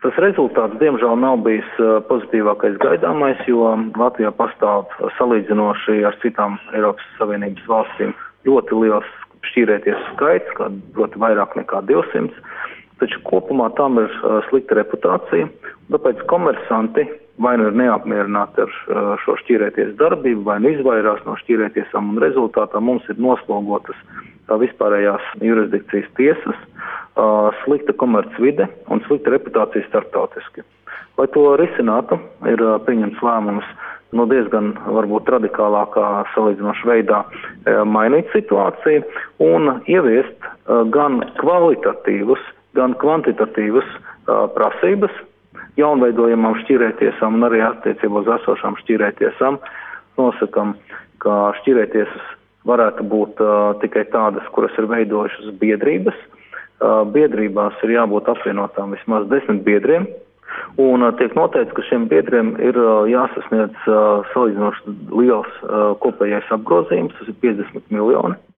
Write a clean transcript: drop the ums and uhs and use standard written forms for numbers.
Tas rezultāts, diemžēl, nav bijis pozitīvākais gaidāmais, jo Latvijā pastāv salīdzinoši ar citām Eiropas Savienības valstīm ļoti liels šķīrēties skaits, proti vairāk nekā 200, taču kopumā tam ir slikta reputācija, tāpēc komersanti vai nu ir neapmierināti ar šo šķīrēties darbību, vai nu izvairās no šķīrētiesām, un rezultātā mums ir noslogotas vispārējās jurisdikcijas tiesas, slikta komercvide un slikta reputācija starptautiski. Lai to risinātu, ir pieņemts lēmums diezgan varbūt radikālākā salīdzinoša veidā mainīt situāciju un ieviest gan kvalitatīvus, gan kvantitatīvus prasības jaunveidojamām šķīrētiesām un arī attiecībā uz esošām šķīrētiesām. Nosakam, ka šķīrētiesas varētu būt tikai tādas, kuras ir veidojušas biedrības. Biedrībās ir jābūt apvienotām vismaz 10 biedriem, un tiek noteikts, ka šiem biedriem ir jāsasniedz salīdzinoši liels kopējais apgrozījums, tas ir 50 miljoni.